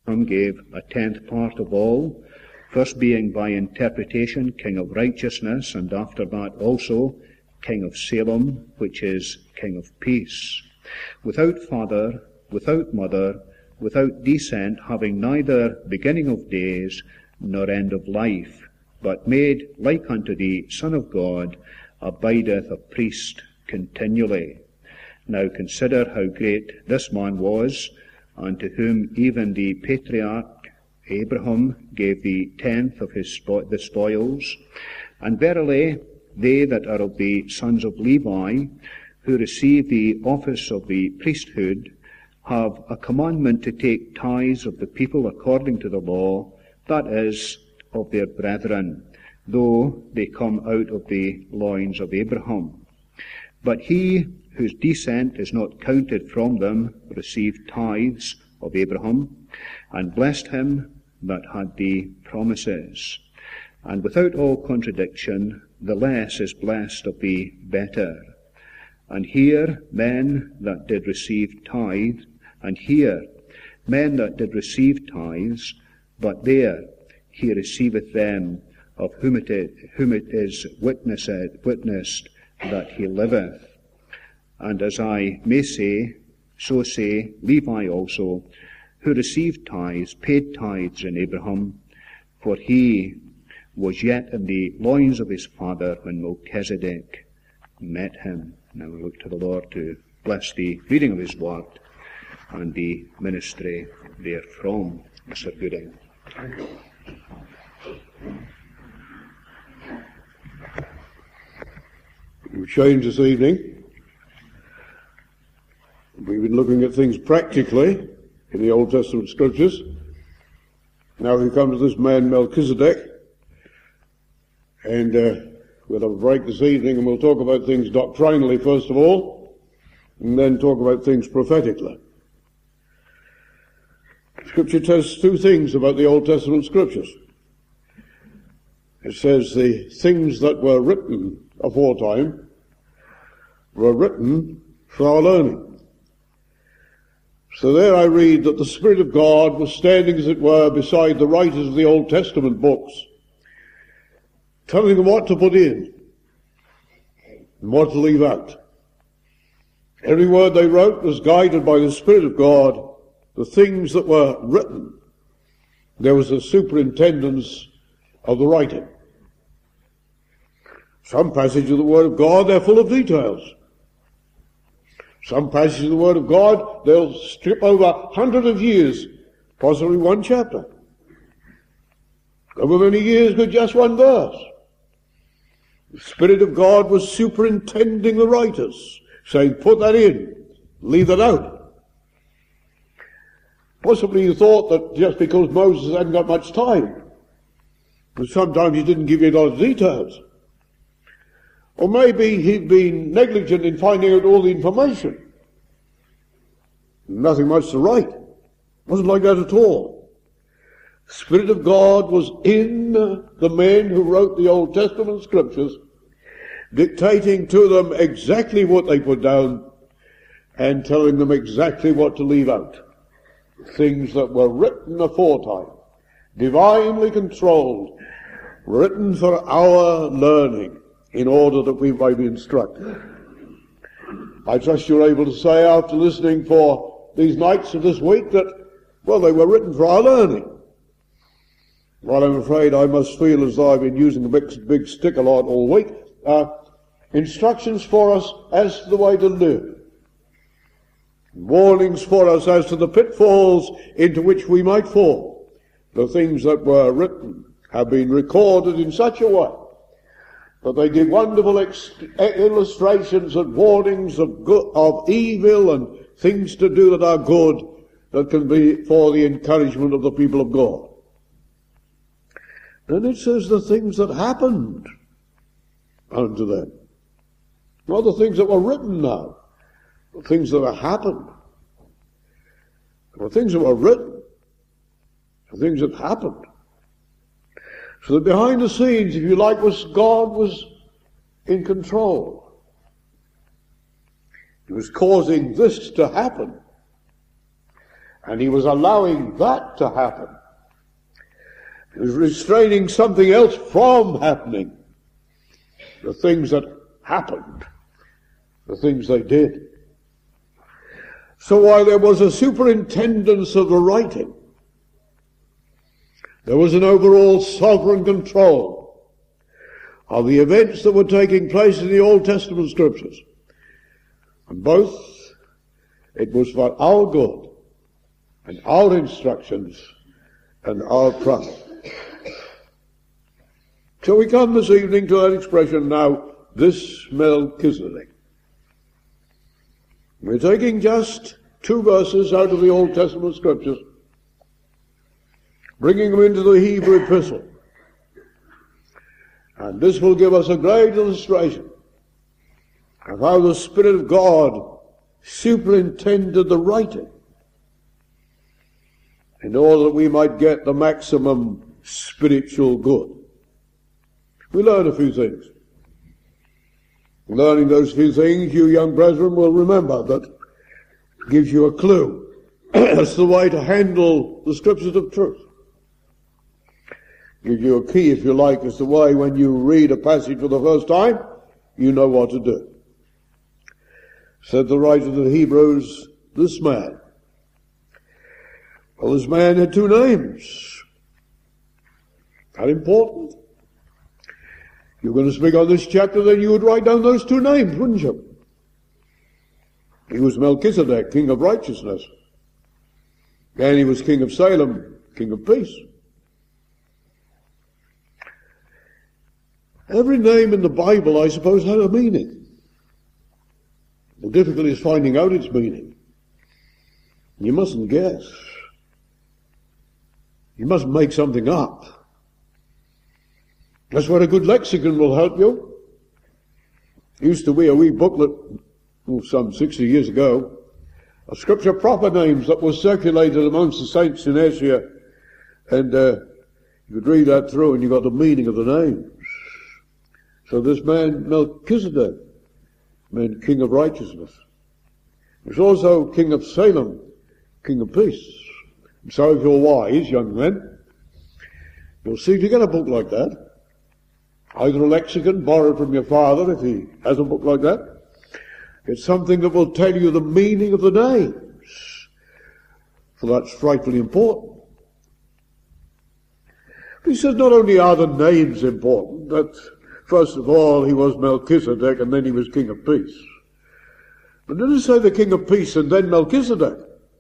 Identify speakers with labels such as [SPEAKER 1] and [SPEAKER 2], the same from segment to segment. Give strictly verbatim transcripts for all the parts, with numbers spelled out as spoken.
[SPEAKER 1] Abraham gave a tenth part of all, first being by interpretation king of righteousness, and after that also king of Salem, which is king of peace. Without father, without mother, without descent, having neither beginning of days nor end of life, but made like unto the Son of God, abideth a priest continually. Now consider how great this man was, unto whom even the patriarch Abraham gave the tenth of his spo- the spoils. And verily, they that are of the sons of Levi, who receive the office of the priesthood, have a commandment to take tithes of the people according to the law, that is, of their brethren, though they come out of the loins of Abraham. But he whose descent is not counted from them received tithes of Abraham, and blessed him that had the promises. And without all contradiction, the less is blessed of the better. And here men that did receive tithe, and here men that did receive tithes, but there he receiveth them of whom it is, whom it is witnessed, witnessed that he liveth. And as I may say, so say Levi also, who received tithes, paid tithes in Abraham, for he was yet in the loins of his father when Melchizedek met him. Now we look to the Lord to bless the reading of his word and the ministry therefrom. Mister Gooding.
[SPEAKER 2] Thank you. We've changed this evening. We've been looking at things practically in the Old Testament scriptures. Now we come to this man Melchizedek, and uh, we'll have a break this evening, and we'll talk about things doctrinally first of all, and then talk about things prophetically. Scripture tells two things about the Old Testament scriptures. It says the things that were written aforetime were written for our learning. So there I read that the Spirit of God was standing, as it were, beside the writers of the Old Testament books, telling them what to put in and what to leave out. Every word they wrote was guided by the Spirit of God. The things that were written, there was a superintendence of the writing. Some passages of the Word of God, they're full of details. Some passages of the Word of God, they'll strip over hundreds of years, possibly one chapter. Over many years with just one verse. The Spirit of God was superintending the writers, saying, put that in, leave that out. Possibly you thought that just because Moses hadn't got much time, but sometimes he didn't give you a lot of details. Or maybe he'd been negligent in finding out all the information. Nothing much to write. Wasn't like that at all. The Spirit of God was in the men who wrote the Old Testament scriptures, dictating to them exactly what they put down and telling them exactly what to leave out. Things that were written aforetime, divinely controlled, written for our learning, in order that we might be instructed. I trust you're able to say, after listening for these nights of this week, that, well, they were written for our learning. Well, I'm afraid I must feel as though I've been using a big, big stick a lot all week. Uh, instructions for us as to the way to live. Warnings for us as to the pitfalls into which we might fall. The things that were written have been recorded in such a way that they give wonderful ex- illustrations and warnings of good, of evil and things to do that are good, that can be for the encouragement of the people of God. Then it says the things that happened unto them. Not the things that were written now. The things that have happened. The things that were written. The things that happened. So that behind the scenes, if you like, was God was in control. He was causing this to happen. And he was allowing that to happen. He was restraining something else from happening. The things that happened. The things they did. So while there was a superintendence of the writing, there was an overall sovereign control of the events that were taking place in the Old Testament scriptures. And both, it was for our good and our instructions and our profit. So we come this evening to that expression now, this Melchizedek. We're taking just two verses out of the Old Testament scriptures, bringing them into the Hebrew epistle. And this will give us a great illustration of how the Spirit of God superintended the writing in order that we might get the maximum spiritual good. We learn a few things. Learning those few things, you young brethren will remember that gives you a clue. That's the way to handle the scriptures of truth. Gives you a key, if you like, as the way when you read a passage for the first time, you know what to do. Said the writer of the Hebrews, this man. Well, this man had two names. That important? You're going to speak on this chapter, then you would write down those two names, wouldn't you? He was Melchizedek, king of righteousness. And he was king of Salem, king of peace. Every name in the Bible, I suppose, had a meaning. The difficulty is finding out its meaning. You mustn't guess. You mustn't make something up. That's where a good lexicon will help you. Used to be a wee booklet, oh, some sixty years ago, of scripture proper names that was circulated amongst the saints in Asia. And uh, you could read that through and you got the meaning of the names. So this man, Melchizedek, meant king of righteousness. He was also king of Salem, king of peace. And so if you're wise, young men, you'll see to get a book like that. Either a lexicon borrowed from your father, if he has a book like that. It's something that will tell you the meaning of the names. For that's frightfully important. But he says not only are the names important, that first of all he was Melchizedek and then he was king of peace. But didn't say the king of peace and then Melchizedek.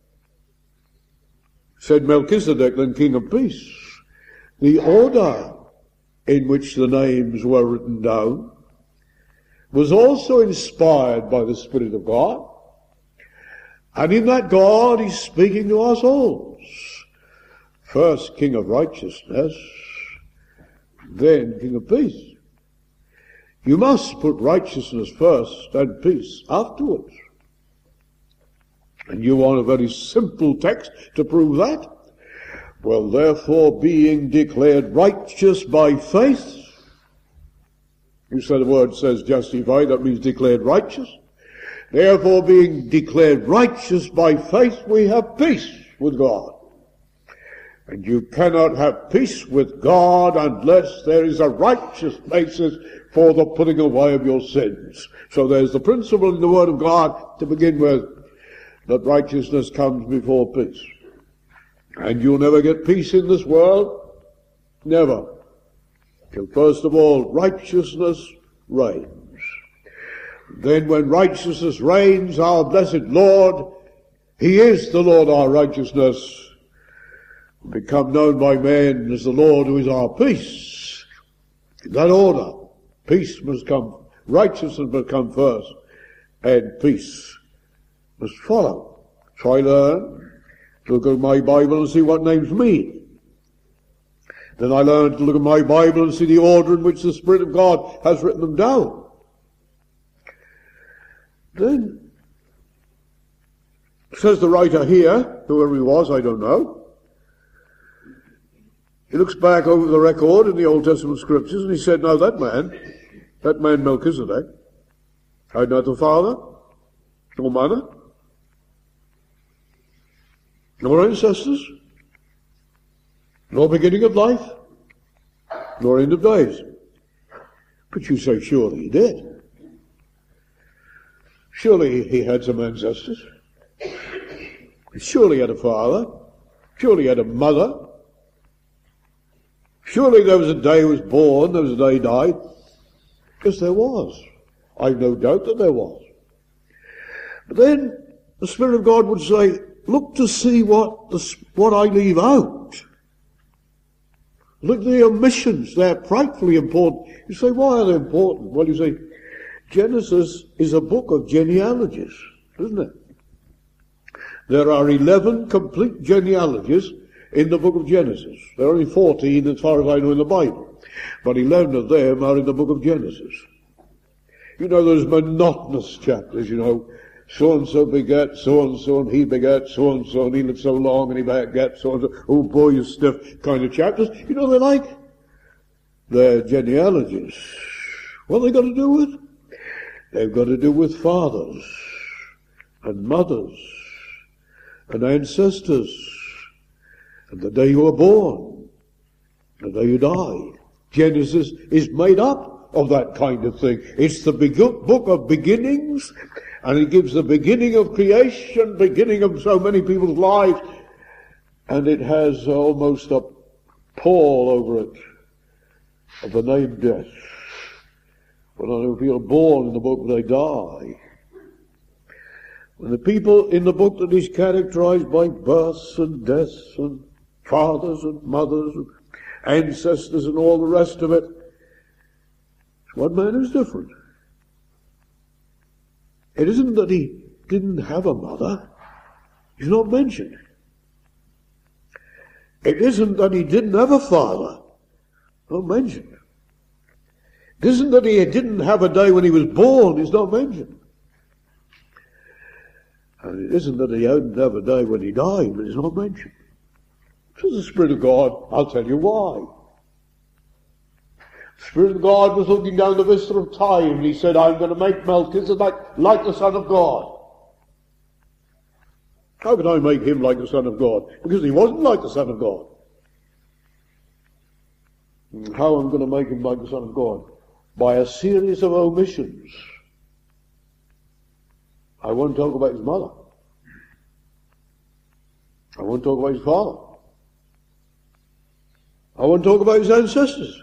[SPEAKER 2] Said Melchizedek, then king of peace. The order in which the names were written down was also inspired by the Spirit of God. And in that God is speaking to our souls. First king of righteousness, then king of peace. You must put righteousness first and peace afterwards. And you want a very simple text to prove that? Well, therefore, being declared righteous by faith. You say the word says justified, that means declared righteous. Therefore, being declared righteous by faith, we have peace with God. And you cannot have peace with God unless there is a righteous basis for the putting away of your sins. So there's the principle in the Word of God to begin with, that righteousness comes before peace. And you'll never get peace in this world, never, till first of all righteousness reigns. Then when righteousness reigns, our blessed Lord, He is the Lord our righteousness, become known by men as the Lord who is our peace. In that order, peace must come, righteousness must come first, and peace must follow. So I learn to look at my Bible and see what names mean. Then I learned to look at my Bible and see the order in which the Spirit of God has written them down. Then, says the writer here, whoever he was, I don't know, he looks back over the record in the Old Testament scriptures and he said, now that man, that man Melchizedek, had neither father nor mother. nor ancestors, nor beginning of life, nor end of days. But you say, surely he did. Surely he had some ancestors. Surely he had a father. Surely he had a mother. Surely there was a day he was born, there was a day he died. Yes, there was. I've no doubt that there was. But then the Spirit of God would say, look to see what the, what I leave out. Look at the omissions. They're frightfully important. You say, why are they important? Well, you say, Genesis is a book of genealogies, isn't it? There are eleven complete genealogies in the book of Genesis. There are only fourteen as far as I know in the Bible. But eleven of them are in the book of Genesis. You know, those monotonous chapters, you know, so-and-so begat, so-and-so, and he begat, so-and-so, and he lived so long, and he begat, so-and-so. Oh boy, you stiff kind of chapters. You know, they're like, they're genealogies. What have they got to do with? They've got to do with fathers, and mothers, and ancestors, and the day you were born, the day you died. Genesis is made up of that kind of thing. It's the big book of beginnings, and it gives the beginning of creation, beginning of so many people's lives, and it has almost a pall over it of the name death. When other people are born in the book, they die. When the people in the book that is characterized by births and deaths and fathers and mothers and ancestors and all the rest of it, it's one man who's different. It isn't that he didn't have a mother. He's not mentioned. It isn't that he didn't have a father. Not mentioned. It isn't that he didn't have a day when he was born. He's not mentioned. And it isn't that he hadn't have a day when he died, but it's not mentioned. So the Spirit of God, I'll tell you why. The Spirit of God was looking down the vista of time, and he said, I'm going to make Melchizedek like the Son of God. How can I make him like the Son of God? Because he wasn't like the Son of God. And how am I going to make him like the Son of God? By a series of omissions. I won't talk about his mother. I won't talk about his father. I won't talk about his ancestors.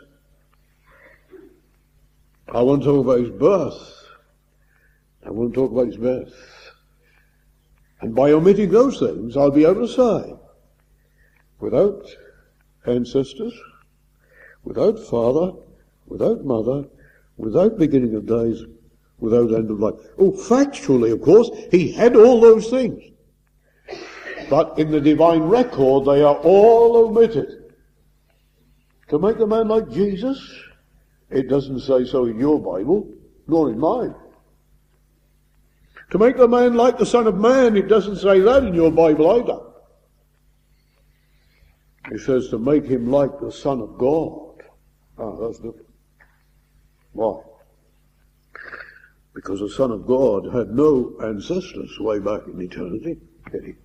[SPEAKER 2] I won't talk about his birth. I won't talk about his death. And by omitting those things, I'll be able to say, without ancestors, without father, without mother, without beginning of days, without end of life. Oh, factually, of course, he had all those things. But in the divine record, they are all omitted. To make the man like Jesus, it doesn't say so in your Bible, nor in mine. To make the man like the Son of Man, it doesn't say that in your Bible either. It says to make him like the Son of God. Ah, that's different. Why? Because the Son of God had no ancestors way back in eternity, did he?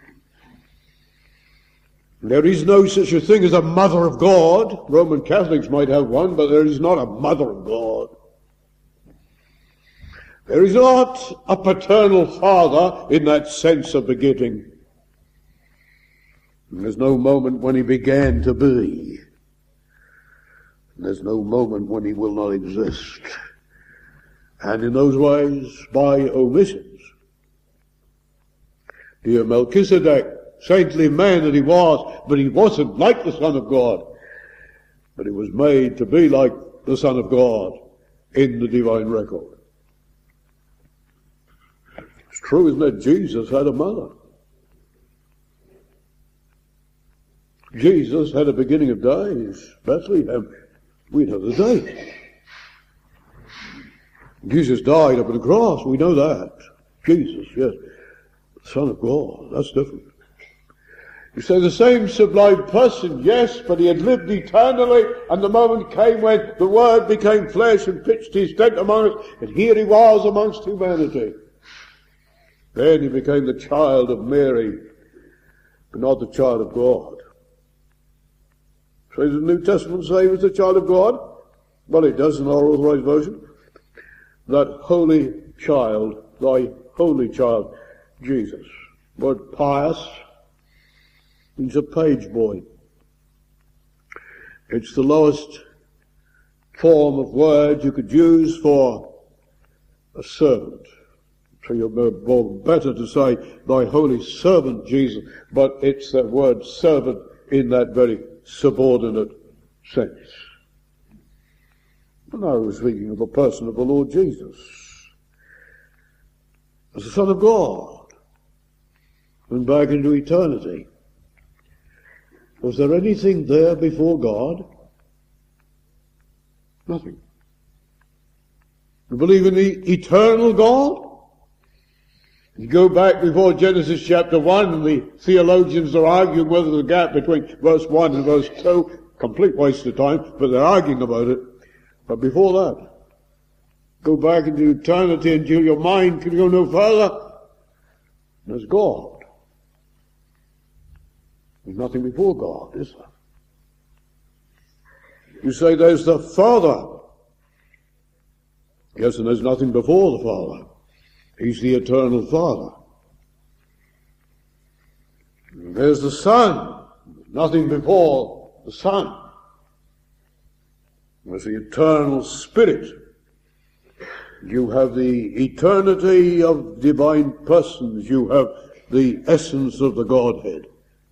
[SPEAKER 2] There is no such a thing as a mother of God. Roman Catholics might have one, but there is not a mother of God. There is not a paternal father in that sense of begetting. And there's no moment when he began to be. And there's no moment when he will not exist. And in those ways, by omissions. Dear Melchizedek, saintly man that he was, but he wasn't like the Son of God. But he was made to be like the Son of God in the divine record. It's true, isn't it? Jesus had a mother. Jesus had a beginning of days. Bethlehem, we know the date. Jesus died up on the cross, we know that. Jesus, yes. Son of God, that's different. You say the same sublime person, yes, but he had lived eternally, and the moment came when the Word became flesh and pitched his tent among us, and here he was amongst humanity. Then he became the child of Mary, but not the child of God. So does the New Testament say he was the child of God? Well, it does in our Authorized Version. That holy child, thy holy child, Jesus. Word pious means a page boy. It's the lowest form of word you could use for a servant. So you're better to say, thy holy servant Jesus, but it's that word servant in that very subordinate sense. And I was speaking of the person of the Lord Jesus as the Son of God, and back into eternity. Was there anything there before God? Nothing. You believe in the eternal God? You go back before Genesis chapter one, and the theologians are arguing whether the gap between verse one and verse two, complete waste of time, but they're arguing about it. But before that, go back into eternity until your mind can go no further. There's God. There's nothing before God, is there? You say there's the Father. Yes, and there's nothing before the Father. He's the eternal Father. And there's the Son. Nothing before the Son. There's the eternal Spirit. You have the eternity of divine persons. You have the essence of the Godhead.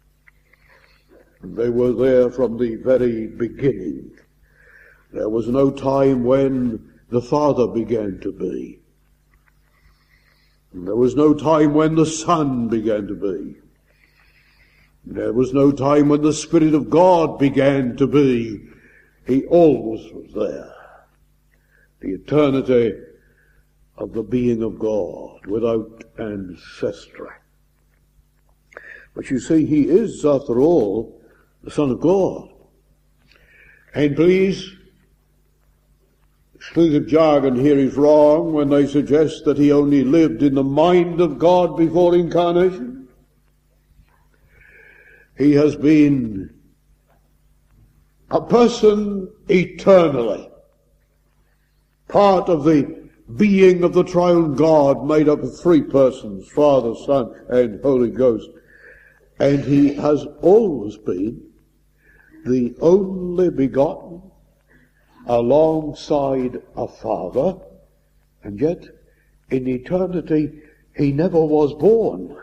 [SPEAKER 2] They were there from the very beginning. There was no time when the Father began to be. There was no time when the Son began to be. There was no time when the Spirit of God began to be. He always was there. The eternity of the being of God without ancestry. But you see, he is, after all, the Son of God. And please, exclusive jargon here is wrong when they suggest that he only lived in the mind of God before incarnation. He has been a person eternally, part of the being of the triune God, made up of three persons, Father, Son, and Holy Ghost. And he has always been the only begotten alongside a Father, and yet in eternity he never was born.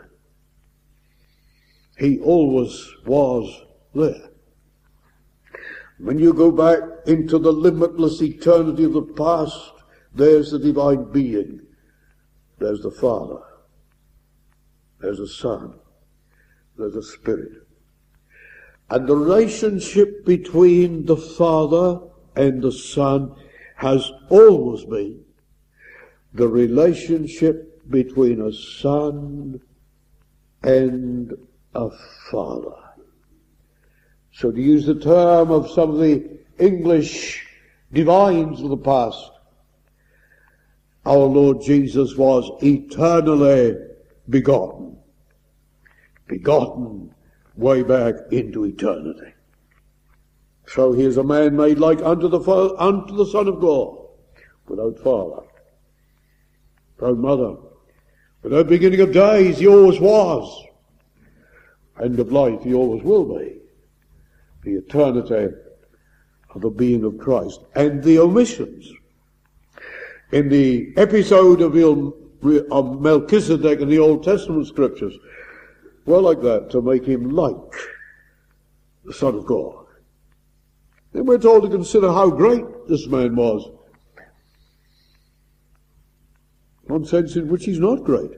[SPEAKER 2] He always was there. When you go back into the limitless eternity of the past, there's the divine being. There's the Father. There's the Son. There's the Spirit. And the relationship between the Father and the Son has always been the relationship between a son and a father. So to use the term of some of the English divines of the past, our Lord Jesus was eternally begotten. Begotten way back into eternity. So he is a man made like unto the Father, unto the Son of God, without father, without mother, without beginning of days. He always was. End of life, he always will be. The eternity of the being of Christ. And the omissions in the episode of, Il, of Melchizedek in the Old Testament scriptures were like that, to make him like the Son of God. And we're told to consider how great this man was. One sense in which he's not great.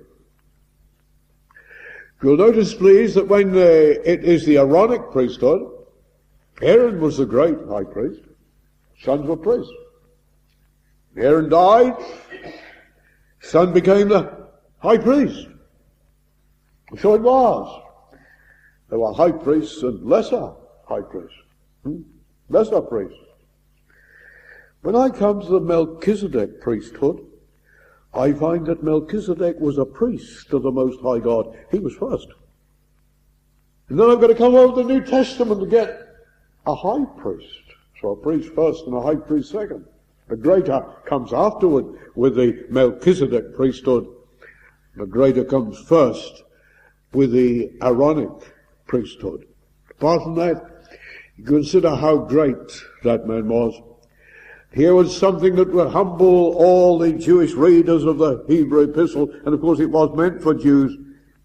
[SPEAKER 2] You'll notice, please, that when uh, it is the Aaronic priesthood, Aaron was the great high priest. Sons were priests. Aaron died. Son became the high priest. So it was. There were high priests and lesser high priests. Hmm? Lesser priests. When I come to the Melchizedek priesthood, I find that Melchizedek was a priest of the Most High God. He was first. And then I've got to come over to the New Testament to get a high priest. So a priest first and a high priest second. The greater comes afterward with the Melchizedek priesthood. The greater comes first with the Aaronic priesthood. Apart from that, you consider how great that man was. Here was something that would humble all the Jewish readers of the Hebrew epistle, and of course it was meant for Jews.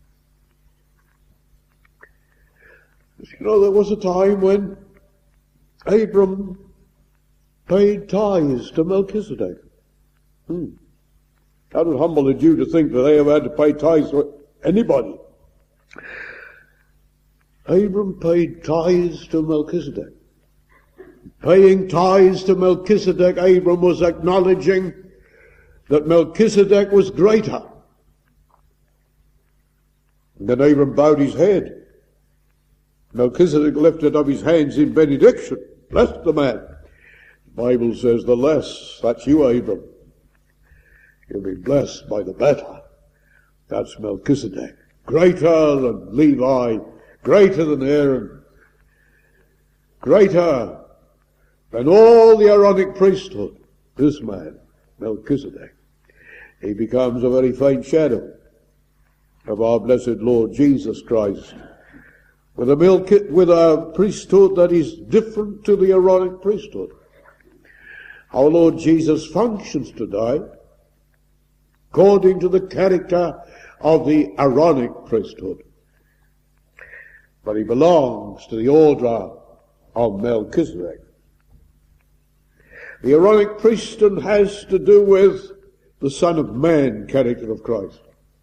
[SPEAKER 2] You know, there was a time when Abram paid tithes to Melchizedek. Hmm. That would humble a Jew to think that they ever had to pay tithes to anybody. Abram paid tithes to Melchizedek. Paying tithes to Melchizedek, Abram was acknowledging that Melchizedek was greater. And then Abram bowed his head. Melchizedek lifted up his hands in benediction, blessed the man. The Bible says, the less, that's you, Abram. You'll be blessed by the better. That's Melchizedek. Greater than Levi, greater than Aaron, greater than all the Aaronic priesthood. This man, Melchizedek, he becomes a very faint shadow of our blessed Lord Jesus Christ, with a, Melch- with a priesthood that is different to the Aaronic priesthood. Our Lord Jesus functions today according to the character of the Aaronic priesthood, but he belongs to the order of Melchizedek. The Aaronic priesthood has to do with the Son of Man character of Christ.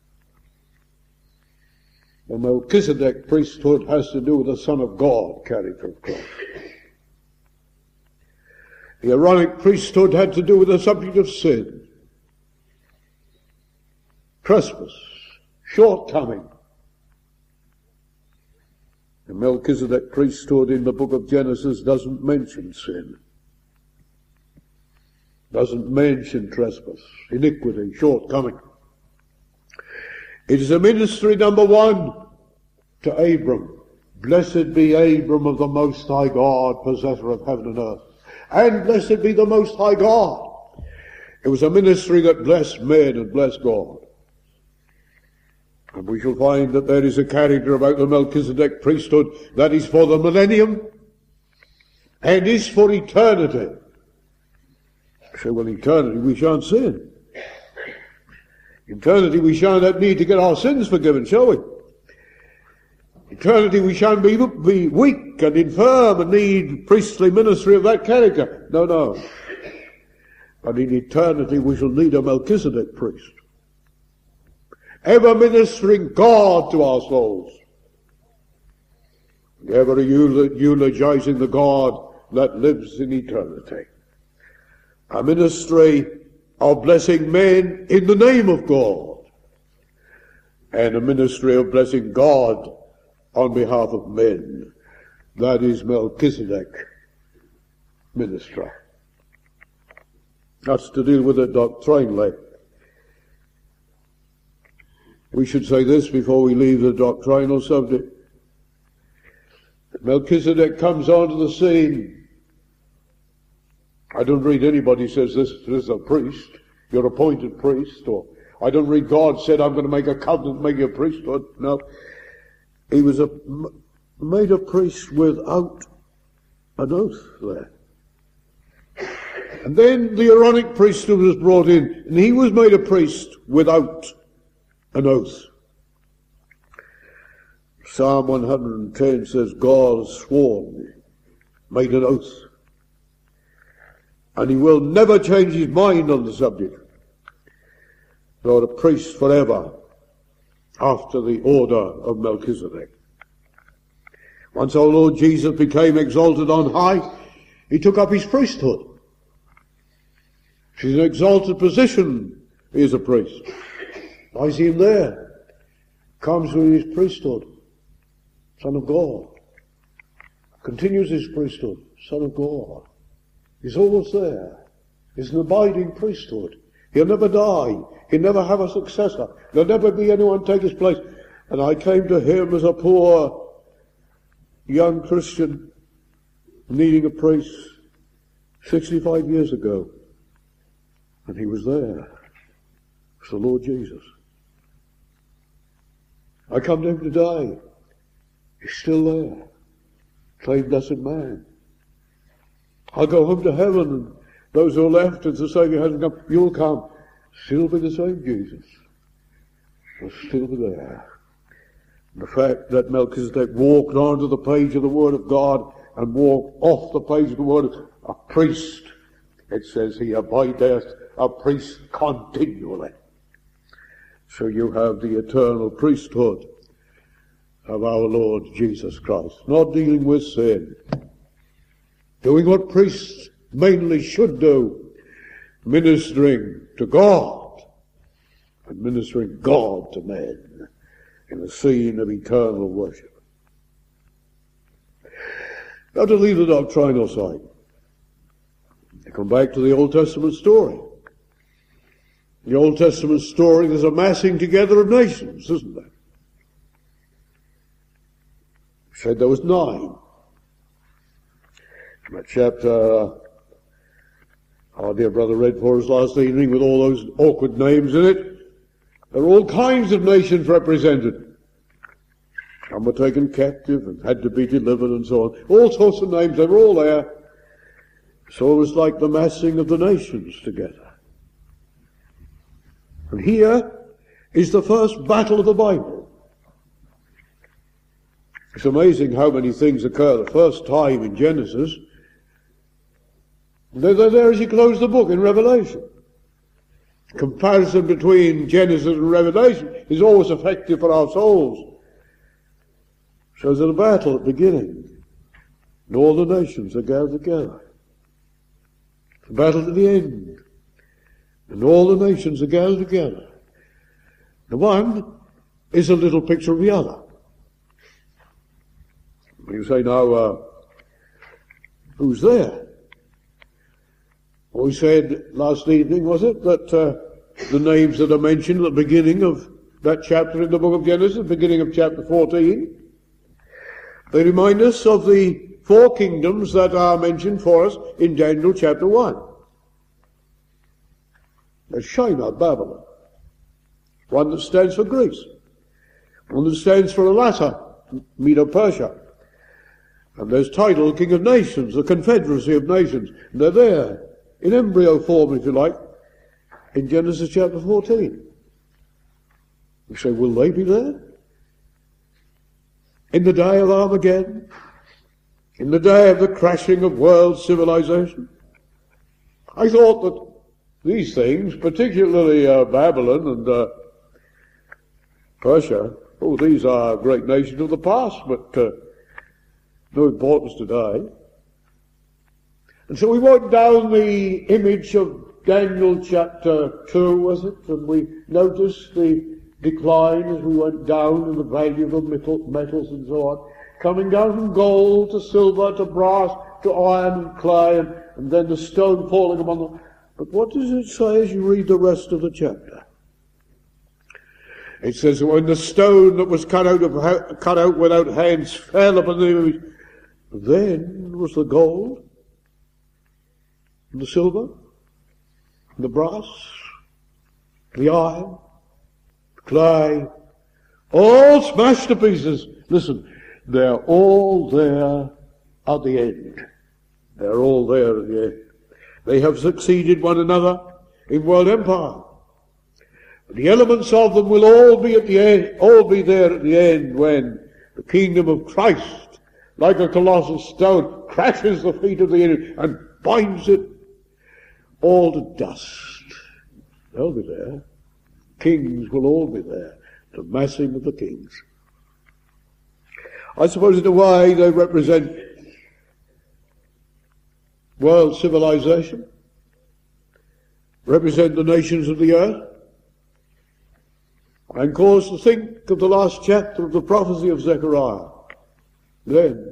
[SPEAKER 2] The Melchizedek priesthood has to do with the Son of God character of Christ. The Aaronic priesthood had to do with the subject of sin, trespass, shortcoming. The Melchizedek priesthood in the book of Genesis doesn't mention sin, doesn't mention trespass, iniquity, shortcoming. It is a ministry, number one, to Abram. Blessed be Abram of the Most High God, possessor of heaven and earth. And blessed be the Most High God. It was a ministry that blessed men and blessed God. And we shall find that there is a character about the Melchizedek priesthood that is for the millennium and is for eternity. So, well, eternity we shan't sin. Eternity we shan't have need to get our sins forgiven, shall we? Eternity we shan't be, be weak and infirm and need priestly ministry of that character. No, no. But in eternity we shall need a Melchizedek priest, ever ministering God to our souls, ever eulogizing the God that lives in eternity. A ministry of blessing men in the name of God, and a ministry of blessing God on behalf of men. That is Melchizedek ministry. That's to deal with it doctrinally. We should say this before we leave the doctrinal subject. Melchizedek comes onto the scene. I don't read anybody says this, this is a priest, you're appointed priest, or I don't read God said I'm going to make a covenant, make you a priesthood. No. He was a, made a priest without an oath there. And then the Aaronic priesthood was brought in, and he was made a priest without an oath. Psalm one hundred ten says, God has sworn, made an oath. And he will never change his mind on the subject. Nor a priest forever after the order of Melchizedek. Once our Lord Jesus became exalted on high, he took up his priesthood. She's an exalted position. He is a priest. I see him there. Comes with his priesthood. Son of God. Continues his priesthood. Son of God. He's always there. He's an abiding priesthood. He'll never die. He'll never have a successor. There'll never be anyone take his place. And I came to him as a poor young Christian needing a priest sixty-five years ago, and he was there. It's the Lord Jesus. I come to him today. He's still there. Same blessed man. I'll go home to heaven, and those who are left, as the Saviour hasn't come, you'll come. Still be the same Jesus. Will still be there. And the fact that Melchizedek walked onto the page of the Word of God and walked off the page of the Word of a priest, it says he abideth a priest continually. So you have the eternal priesthood of our Lord Jesus Christ, not dealing with sin, doing what priests mainly should do, ministering to God, and ministering God to men in the scene of eternal worship. Now, to leave the doctrinal side, I come back to the Old Testament story. The Old Testament story, there's a massing together of nations, isn't there? Said there was nine. That chapter our dear brother read for us last evening with all those awkward names in it. There are all kinds of nations represented. Some were taken captive and had to be delivered and so on. All sorts of names, they were all there. So it was like the massing of the nations together. And here is the first battle of the Bible. It's amazing how many things occur the first time in Genesis. They're there as you close the book in Revelation. Comparison between Genesis and Revelation is always effective for our souls. Shows that a battle at the beginning, and all the nations are gathered together. The battle at the end, and all the nations are gathered together. The one is a little picture of the other. You say now, uh, who's there? Well, we said last evening, was it, that uh, the names that are mentioned at the beginning of that chapter in the book of Genesis, beginning of chapter fourteen, they remind us of the four kingdoms that are mentioned for us in Daniel chapter one. There's Shinar, Babylon, one that stands for Greece, one that stands for Elassa, Medo-Persia, and there's Tidal, King of Nations, the Confederacy of Nations, and they're there in embryo form, if you like, in Genesis chapter fourteen. You say, will they be there? In the day of Armageddon? In the day of the crashing of world civilization? I thought that these things, particularly uh, Babylon and uh, Persia, oh, these are great nations of the past, but uh, no importance today. And so we went down the image of Daniel chapter two, was it? And we noticed the decline as we went down in the value of the metal, metals and so on, coming down from gold to silver to brass to iron and clay, and, and then the stone falling among them. But what does it say as you read the rest of the chapter? It says, when the stone that was cut out of cut out without hands fell upon the image, then was the gold, and the silver, and the brass, the iron, the clay, all smashed to pieces. Listen, they're all there at the end. They're all there at the end. They have succeeded one another in world empire. But the elements of them will all be at the end, all be there at the end when the kingdom of Christ, like a colossal stone, crashes the feet of the enemy and binds it all to dust. They'll be there. Kings will all be there. The massing of the kings. I suppose in a way they represent world civilization, represent the nations of the earth, and cause to think of the last chapter of the prophecy of Zechariah. Then,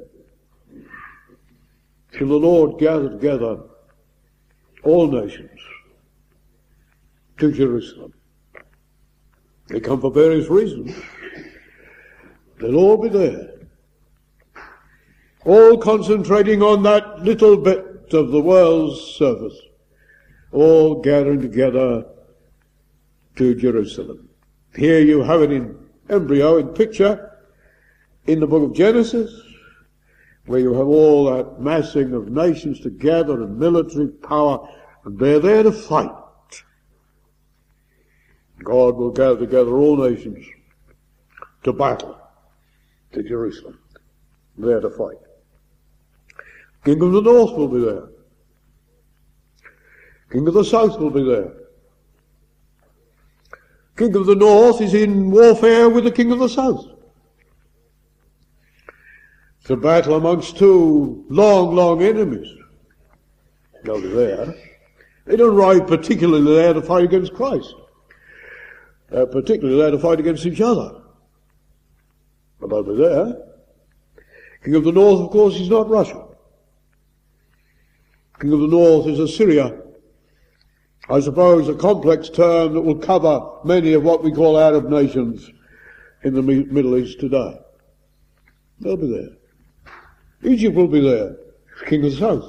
[SPEAKER 2] till the Lord gather together all nations to Jerusalem. They come for various reasons. They'll all be there. all concentrating on that little bit of the world's surface, all gathering together to Jerusalem. Here you have it in embryo, in picture, in the book of Genesis, where you have all that massing of nations together and military power, and they're there to fight. God will gather together all nations to battle to Jerusalem, there to fight. King of the north will be there. King of the south will be there. King of the north is in warfare with the king of the south. It's a battle amongst two long, long enemies. They'll be there. They don't ride particularly there to fight against Christ. They're particularly there to fight against each other. But they'll be there. King of the north, of course, is not Russia. King of the north is Assyria. I suppose a complex term that will cover many of what we call Arab nations in the Middle East today. They'll be there. Egypt will be there, king of the south.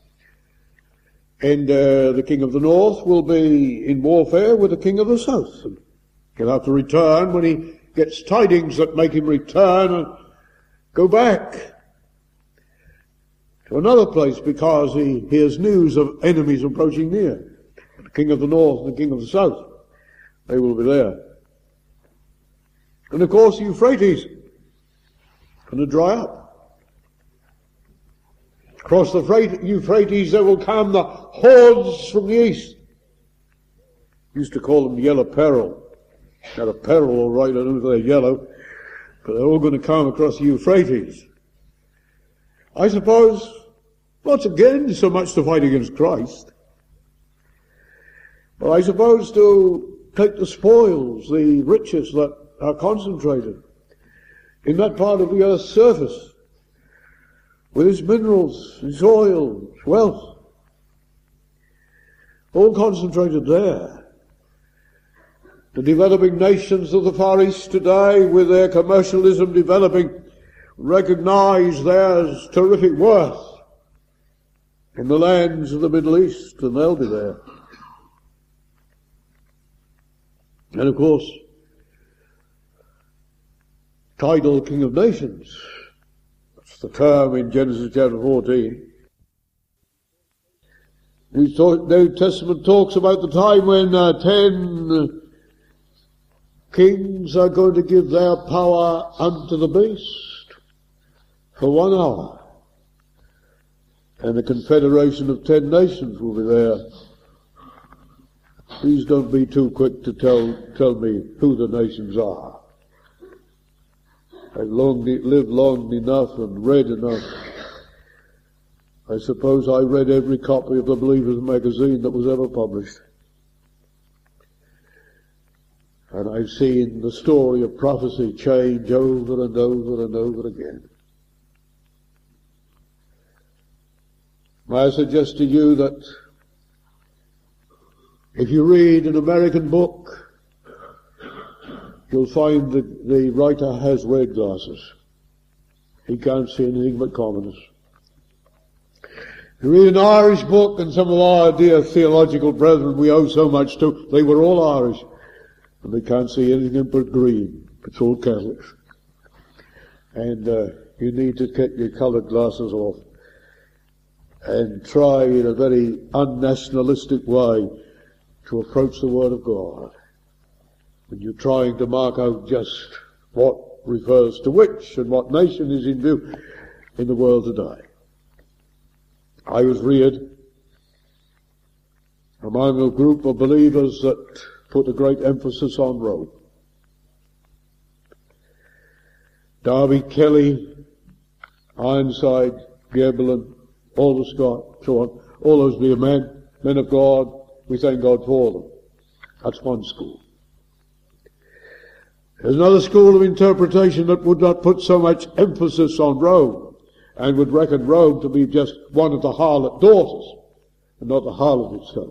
[SPEAKER 2] And uh, the king of the north will be in warfare with the king of the south. And he'll have to return when he gets tidings that make him return and go back to another place because he hears news of enemies approaching near. The king of the north and the king of the south, they will be there. And of course the Euphrates going to dry up. Across the Euphrates there will come the hordes from the east. Used to call them yellow peril. Not a peril, all right, I don't know if they're yellow, but they're all going to come across the Euphrates. I suppose, not again so much to fight against Christ, but I suppose to take the spoils, the riches that are concentrated in that part of the earth's surface, with its minerals, its oil, its wealth, all concentrated there. The developing nations of the Far East today, with their commercialism developing, recognize there's terrific worth in the lands of the Middle East, and they'll be there. And of course, tidal king of nations, that's the term in Genesis chapter fourteen. The New Testament talks about the time when uh, ten kings are going to give their power unto the beast for one hour. And a confederation of ten nations will be there. Please don't be too quick to tell tell me who the nations are. I've long, lived long enough and read enough. I suppose I read every copy of the Believer's magazine that was ever published. And I've seen the story of prophecy change over and over and over again. May I suggest to you that if you read an American book, you'll find that the writer has red glasses. He can't see anything but commoners. You read an Irish book, and some of our dear theological brethren we owe so much to, they were all Irish, and they can't see anything but green. It's all Catholics. And uh, you need to get your coloured glasses off and try in a very unnationalistic way to approach the Word of God. When you're trying to mark out just what refers to which and what nation is in view in the world today. I was reared among a group of believers that put a great emphasis on Rome. Darby Kelly, Ironside, Gebelin, Alder Scott, so on, all those dear men, men of God, we thank God for them. That's one school. There's another school of interpretation that would not put so much emphasis on Rome and would reckon Rome to be just one of the harlot daughters and not the harlot itself.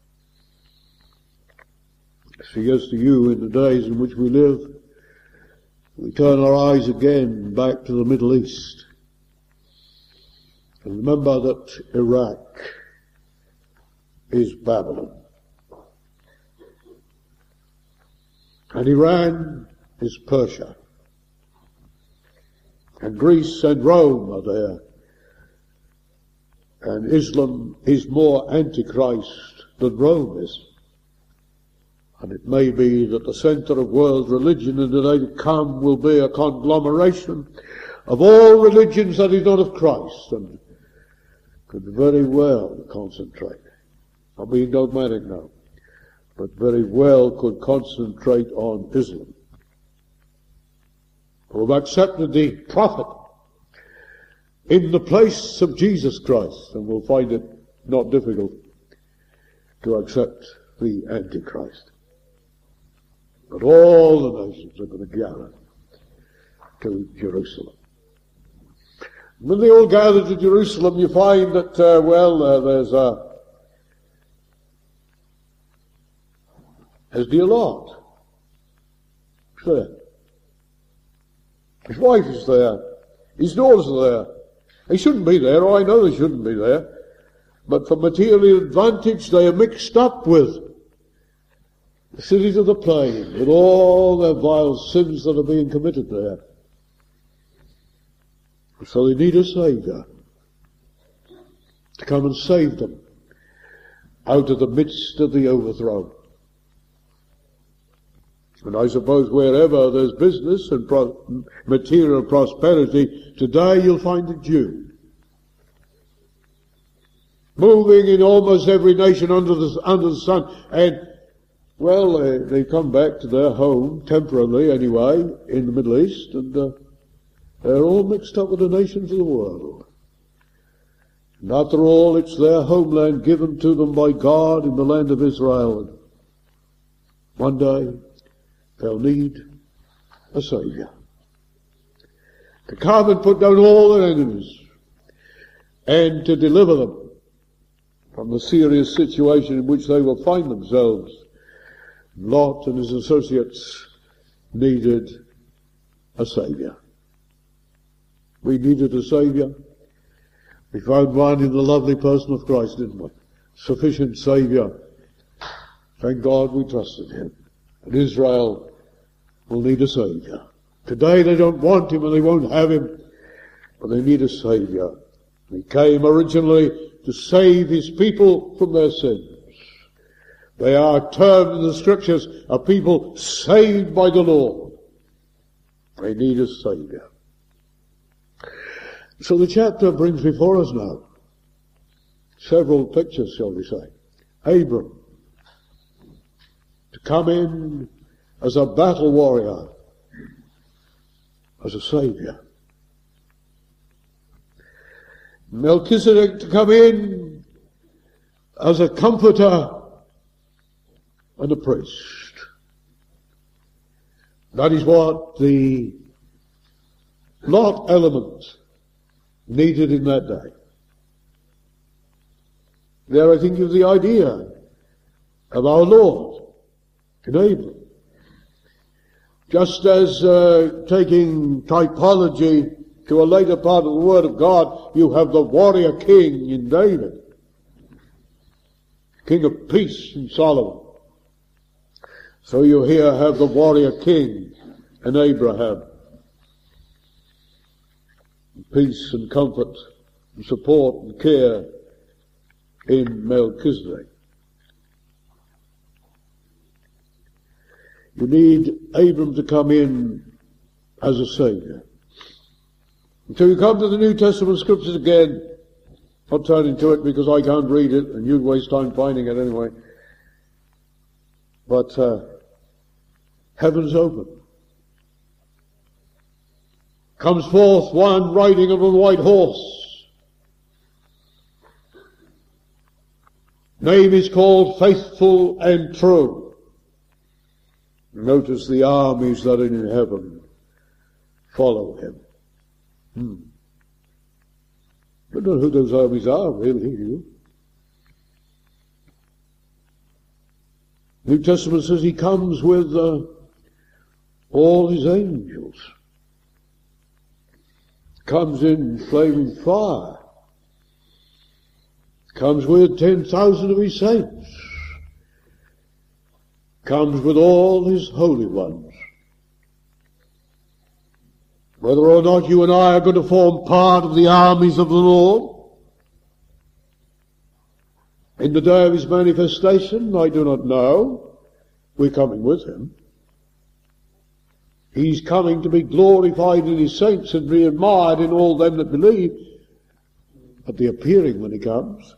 [SPEAKER 2] I suggest to you, in the days in which we live, we turn our eyes again back to the Middle East And remember that Iraq is Babylon. And Iran is Persia. And Greece and Rome are there. And Islam is more Antichrist than Rome is. And it may be that the centre of world religion in the day to come will be a conglomeration of all religions that is not of Christ, and could very well concentrate. Not being dogmatic now, but very well could concentrate on Islam, who have accepted the prophet in the place of Jesus Christ, and will find it not difficult to accept the Antichrist. But all the nations are going to gather to Jerusalem. When they all gather to Jerusalem, you find that, uh, well, uh, there's a there's dear Lot. He's there. His wife is there. His daughters are there. They shouldn't be there, or I know they shouldn't be there. But for material advantage, they are mixed up with the cities of the plain, with all their vile sins that are being committed there. So they need a Saviour to come and save them out of the midst of the overthrown. And I suppose wherever there's business and pro- material prosperity, today you'll find a Jew moving in almost every nation under the, under the sun. And, well, uh, they come back to their home, temporarily anyway, in the Middle East, and uh, they're all mixed up with the nations of the world. And after all, it's their homeland given to them by God in the land of Israel. One day, they'll need a Saviour to come and put down all their enemies and to deliver them from the serious situation in which they will find themselves. Lot and his associates needed a Saviour. We needed a Saviour. We found one in the lovely person of Christ, didn't we? Sufficient Saviour. Thank God we trusted him. And Israel will need a Saviour. Today they don't want him and they won't have him, but they need a Saviour. He came originally to save his people from their sins. They are termed in the Scriptures a people saved by the Lord. They need a Saviour. So the chapter brings before us now several pictures, shall we say. Abram, to come in as a battle warrior, as a Saviour. Melchizedek to come in as a comforter and a priest. That is what the Lot element needed in that day. There I think is the idea of our Lord in Abram. Just as uh, taking typology to a later part of the Word of God, you have the warrior king in David, king of peace in Solomon. So you here have the warrior king in Abraham. Peace and comfort and support and care in Melchizedek. You need Abram to come in as a Saviour. Until you come to the New Testament Scriptures again, I'll turn into it because I can't read it and you'd waste time finding it anyway. But uh, heaven's open. Comes forth one riding on a white horse. Name is called Faithful and True. Notice the armies that are in heaven follow him. Hmm. I don't know who those armies are, really, you. New Testament says he comes with uh, all his angels. Comes in flaming fire. comes with ten thousand of his saints, comes with all his holy ones. Whether or not you and I are going to form part of the armies of the Lord in the day of his manifestation, I do not know. We're coming with him. He's coming to be glorified in his saints and be admired in all them that believe at the appearing when he comes.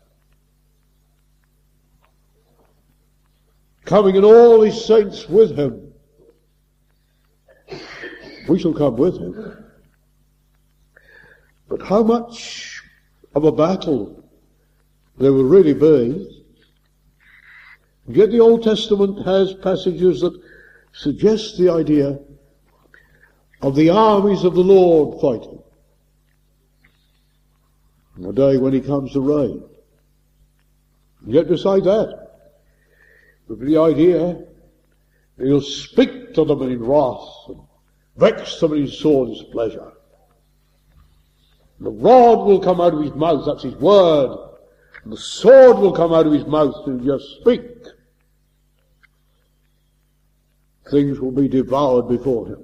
[SPEAKER 2] Coming in all his saints with him. We shall come with him. But how much of a battle there will really be? Yet the Old Testament has passages that suggest the idea of the armies of the Lord fighting on the day when he comes to reign. Yet beside that, with the idea that he'll speak to them in wrath and vex them in his sore displeasure. The rod will come out of his mouth, that's his word, and the sword will come out of his mouth to just speak. Things will be devoured before him.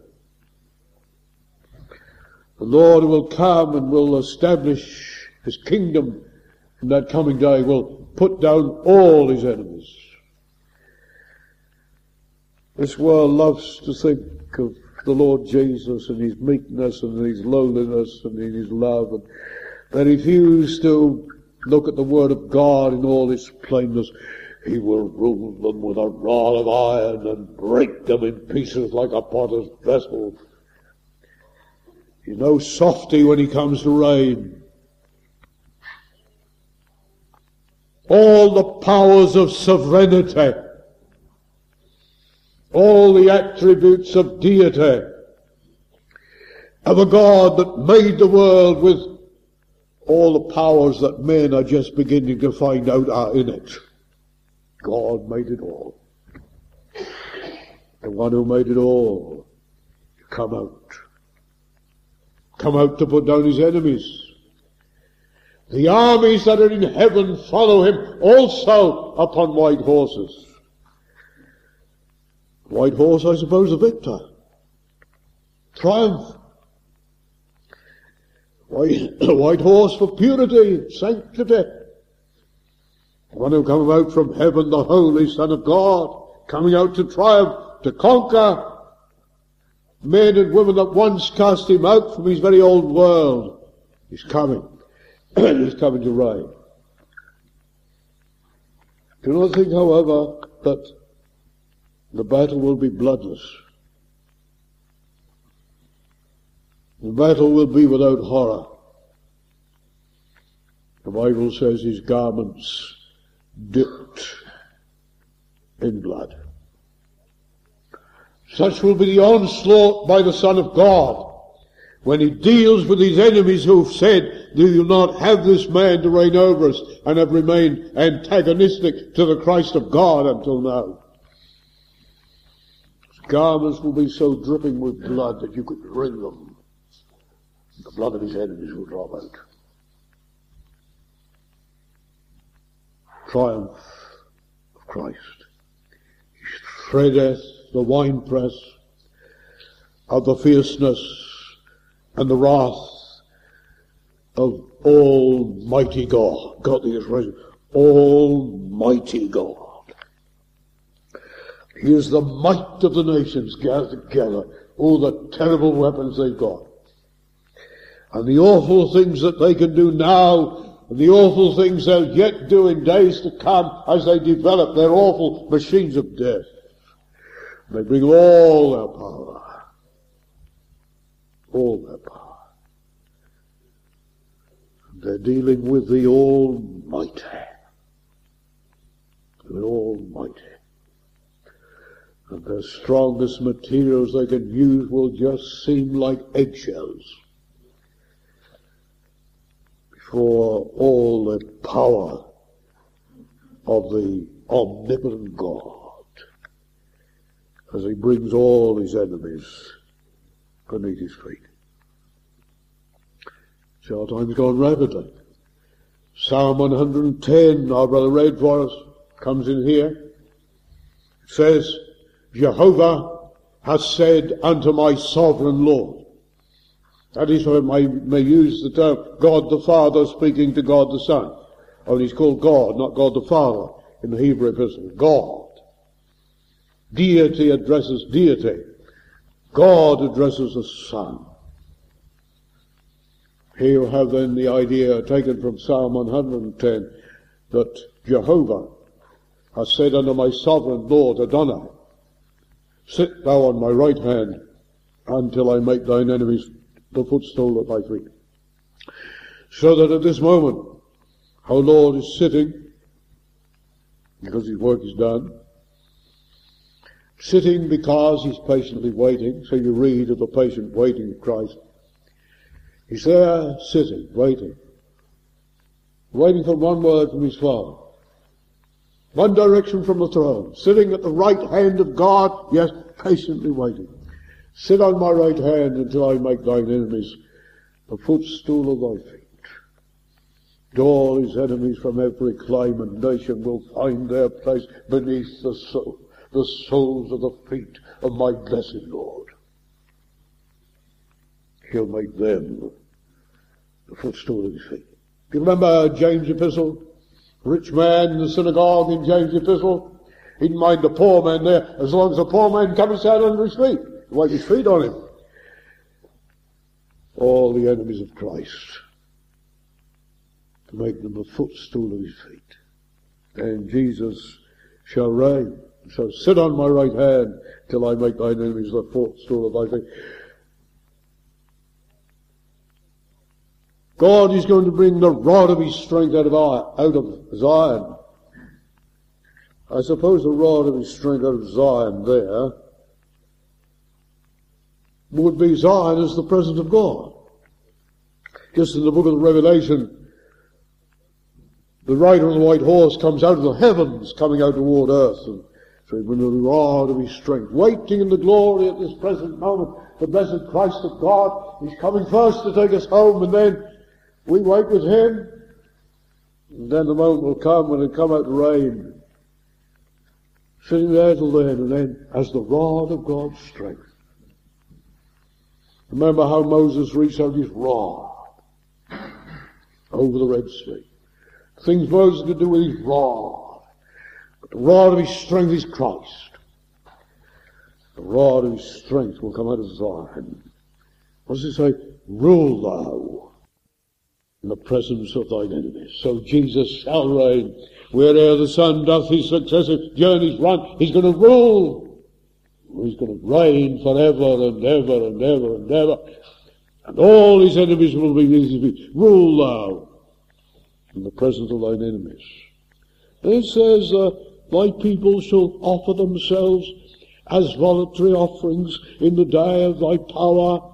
[SPEAKER 2] The Lord will come and will establish his kingdom in that coming day, will put down all his enemies. This world loves to think of the Lord Jesus and his meekness and his lowliness and in his love, and they refuse to look at the Word of God in all its plainness. He will rule them with a rod of iron and break them in pieces like a potter's vessel. He's no softy when he comes to reign. All the powers of sovereignty, all the attributes of deity of a God that made the world with all the powers that men are just beginning to find out are in it. God made it all. The one who made it all, come out. Come out to put down his enemies. The armies that are in heaven follow him also upon white horses. White horse, I suppose, the victor. Triumph. White, white horse for purity, sanctity. One who comes out from heaven, the Holy Son of God, coming out to triumph, to conquer men and women that once cast him out from his very old world. He's coming. He's coming to reign. Do not think, however, that the battle will be bloodless. The battle will be without horror. The Bible says his garments dipped in blood. Such will be the onslaught by the Son of God when he deals with his enemies who've said, do you not have this man to reign over us, and have remained antagonistic to the Christ of God until now. His garments will be so dripping with blood that you could wring them. The blood of his enemies will drop out. Triumph of Christ. He treadeth the winepress of the fierceness and the wrath of Almighty God. God the expression, Almighty God. Here's the might of the nations gathered together. All the terrible weapons they've got. And the awful things that they can do now, and the awful things they'll yet do in days to come as they develop their awful machines of death. They bring all their power. All their power. They're dealing with the Almighty. The Almighty. And their strongest materials they can use will just seem like eggshells before all the power of the omnipotent God as he brings all his enemies beneath his feet. See, our time's gone rapidly. Psalm one hundred ten, our brother read for us, comes in here. It says, Jehovah has said unto my sovereign Lord. That is, I may, may use the term God the Father speaking to God the Son. Only he's called God, not God the Father in the Hebrew epistle. God. Deity addresses deity. God addresses the Son. Here you have then the idea taken from Psalm one hundred ten that Jehovah has said unto my sovereign Lord Adonai, sit thou on my right hand until I make thine enemies the footstool of thy feet. So that at this moment our Lord is sitting, because his work is done, sitting because he's patiently waiting. So you read of the patient waiting of Christ. He's there sitting, waiting. Waiting for one word from his Father. One direction from the throne. Sitting at the right hand of God, yes, patiently waiting. Sit on my right hand until I make thine enemies the footstool of thy feet. And all his enemies from every clime and nation will find their place beneath the soul, the soles of the feet of my blessed Lord. He'll make them the footstool of his feet. Do you remember James' epistle? Rich man in the synagogue in James' epistle. He didn't mind the poor man there, as long as the poor man come and sat under his feet. Wipe his feet on him. All the enemies of Christ, to make them the footstool of his feet. And Jesus shall reign. So sit on my right hand till I make thine enemies the footstool of thy feet. God is going to bring the rod of his strength out of, out of Zion. I suppose the rod of his strength out of Zion there would be Zion as the presence of God. Just in the book of the Revelation, the rider on the white horse comes out of the heavens, coming out toward earth, and so with the rod of his strength, waiting in the glory at this present moment. The blessed Christ of God is coming first to take us home, and then we wait with him, and then the moment will come when it come out the rain. Sitting there till then, and then as the rod of God's strength. Remember how Moses reached out his rod over the Red Sea. Things Moses could do with his rod. But the rod of his strength is Christ. The rod of his strength will come out of Zion. What does it say? Rule thou in the presence of thine enemies. So Jesus shall reign. Where'er the sun doth his successive journeys run, he's going to rule. He's going to reign forever and ever and ever and ever. And all his enemies will be beneath his feet. Rule thou in the presence of thine enemies. And it says, uh, thy people shall offer themselves as voluntary offerings in the day of thy power,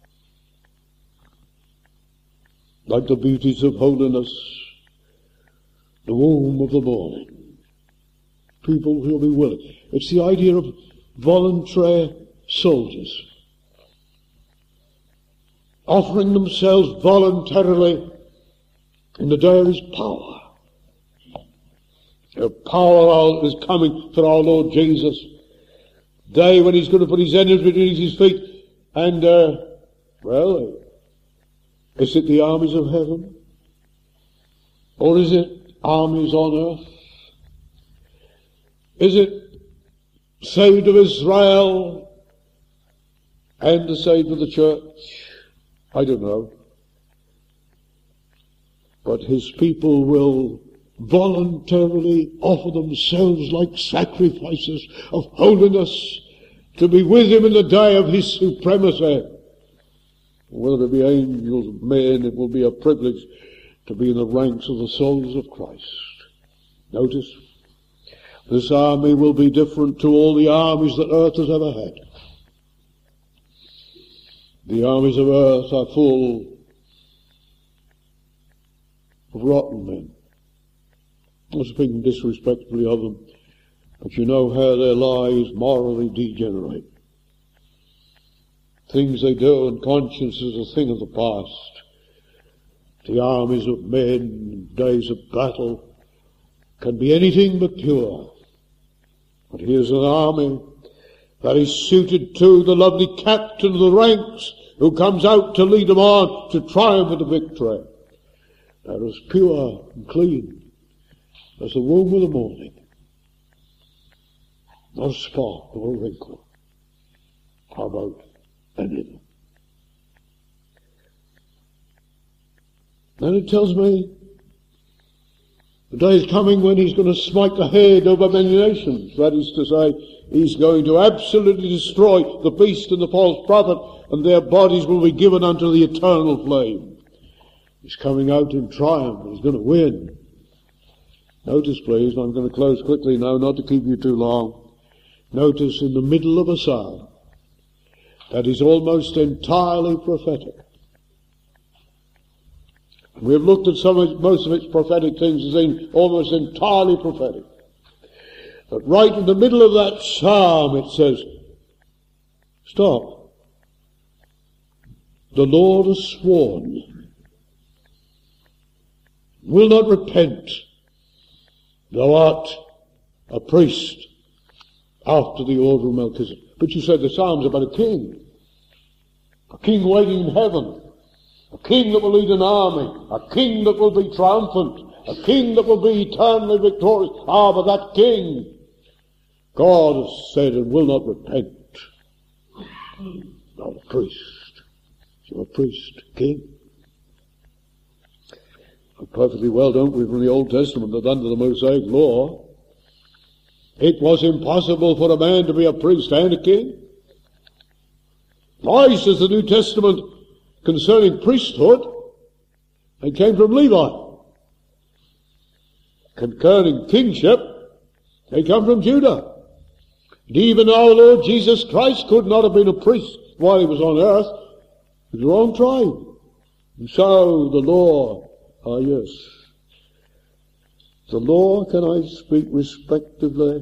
[SPEAKER 2] like the beauties of holiness, the womb of the morning. People will be willing. It's the idea of voluntary soldiers offering themselves voluntarily in the day of his power. The power is coming for our Lord Jesus. Day when he's going to put his enemies beneath his feet. And, uh, well, is it the armies of heaven? Or is it armies on earth? Is it saved of Israel and the saved of the church? I don't know. But his people will voluntarily offer themselves like sacrifices of holiness to be with him in the day of his supremacy. Whether it be angels or men, it will be a privilege to be in the ranks of the soldiers of Christ. Notice, this army will be different to all the armies that earth has ever had. The armies of earth are full of rotten men. I'm not speaking disrespectfully of them, but you know how their lives morally degenerate. Things they do and conscience is a thing of the past. the armies of men in days of battle can be anything but pure. But here's an army that is suited to the lovely captain of the ranks who comes out to lead them on to triumph at the victory. That is pure and clean as the womb of the morning. Not a spot, nor a wrinkle. How about any of them? Then it tells me the day is coming when he's going to smite the head over many nations. That is to say, he's going to absolutely destroy the beast and the false prophet, and their bodies will be given unto the eternal flame. He's coming out in triumph. He's going to win. Notice, please, and I'm going to close quickly now, not to keep you too long. Notice in the middle of a psalm that is almost entirely prophetic. We have looked at some of, most of its prophetic things as being almost entirely prophetic. But right in the middle of that psalm it says, stop. The Lord has sworn, will not repent. Thou art a priest after the order of Melchizedek. But you said the psalm's about a king. A king waiting in heaven. A king that will lead an army. A king that will be triumphant. A king that will be eternally victorious. Ah, but that king, God has said and will not repent. Not a priest. You're a priest, king. And perfectly well, don't we, from the Old Testament, that under the Mosaic law, it was impossible for a man to be a priest and a king. Why, says the New Testament, concerning priesthood, they came from Levi. Concerning kingship, they come from Judah. And even our Lord Jesus Christ could not have been a priest while he was on earth. He was the wrong tribe. And so the law, ah yes, the law, can I speak respectively?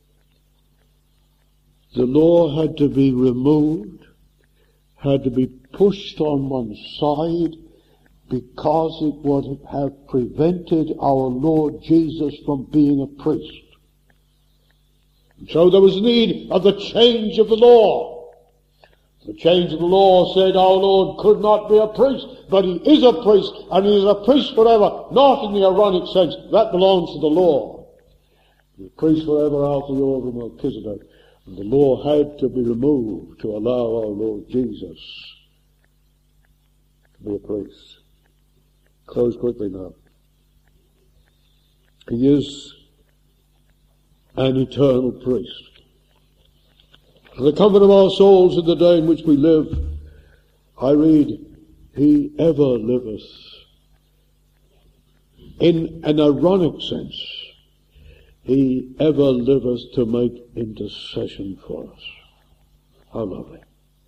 [SPEAKER 2] The law had to be removed, had to be pushed on one side, because it would have prevented our Lord Jesus from being a priest. And so there was need of the change of the law. The change of the law said our Lord could not be a priest, but he is a priest, and he is a priest forever, not in the Aaronic sense. That belongs to the law. He's a priest forever after the order of Melchizedek. And the law had to be removed to allow our Lord Jesus to be a priest. Close quickly now. He is an eternal priest. For the comfort of our souls in the day in which we live, I read, he ever liveth. In an Aaronic sense, he ever liveth to make intercession for us. How lovely.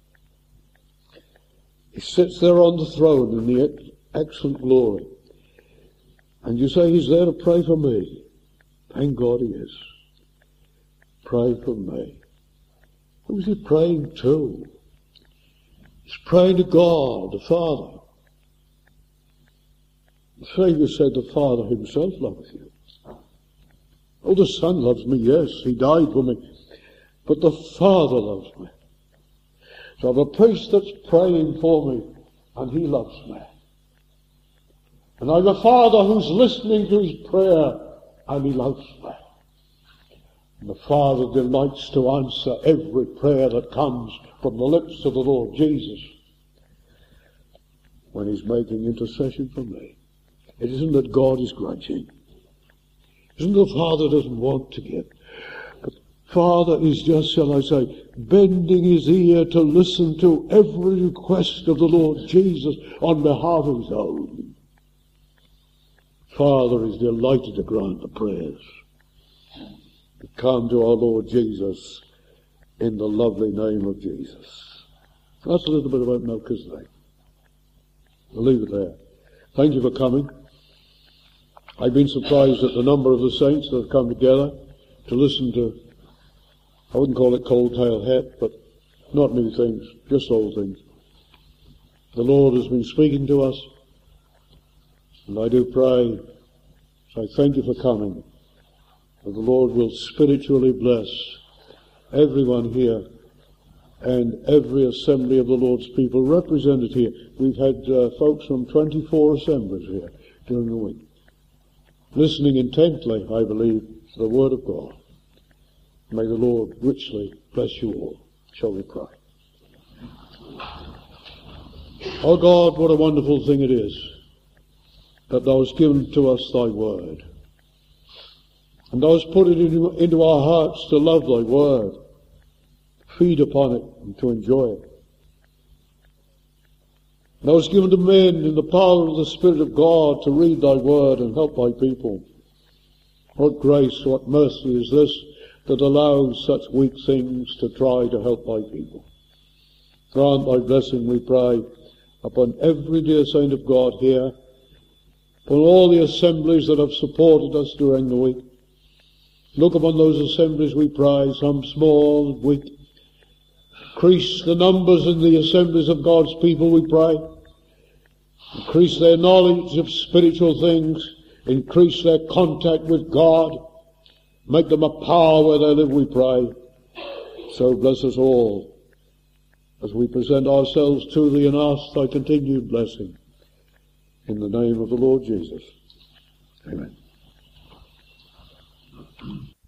[SPEAKER 2] He sits there on the throne in the excellent glory. And you say he's there to pray for me. Thank God he is. Pray for me. Who's he praying to? He's praying to God, the Father. The Saviour said the Father himself loveth you. Oh, the Son loves me, yes, he died for me. But the Father loves me. So I have a priest that's praying for me, and he loves me. And I have a Father who's listening to his prayer, and he loves me. And the Father delights to answer every prayer that comes from the lips of the Lord Jesus when he's making intercession for me. It isn't that God is grudging. It isn't the Father doesn't want to give. But Father is just, shall I say, bending his ear to listen to every request of the Lord Jesus on behalf of his own. Father is delighted to grant the prayers that come to our Lord Jesus in the lovely name of Jesus. That's a little bit about Melchizedek. I'll leave it there. Thank you for coming. I've been surprised at the number of the saints that have come together to listen to, I wouldn't call it cold tail het, but not new things, just old things. The Lord has been speaking to us. And I do pray, so I thank you for coming, that the Lord will spiritually bless everyone here and every assembly of the Lord's people represented here. We've had uh, folks from twenty-four assemblies here during the week, listening intently, I believe, to the Word of God. May the Lord richly bless you all. Shall we pray? Oh God, what a wonderful thing it is that thou hast given to us thy Word. And thou hast put it into, into our hearts to love thy Word, feed upon it, and to enjoy it. Thou hast given to men in the power of the Spirit of God to read thy Word and help thy people. What grace, what mercy is this that allows such weak things to try to help thy people. Grant thy blessing, we pray, upon every dear saint of God here, upon all the assemblies that have supported us during the week. Look upon those assemblies, we pray, some small, weak. Increase the numbers in the assemblies of God's people, we pray. Increase their knowledge of spiritual things. Increase their contact with God. Make them a power where they live, we pray. So bless us all as we present ourselves to thee and ask thy continued blessing. In the name of the Lord Jesus. Amen.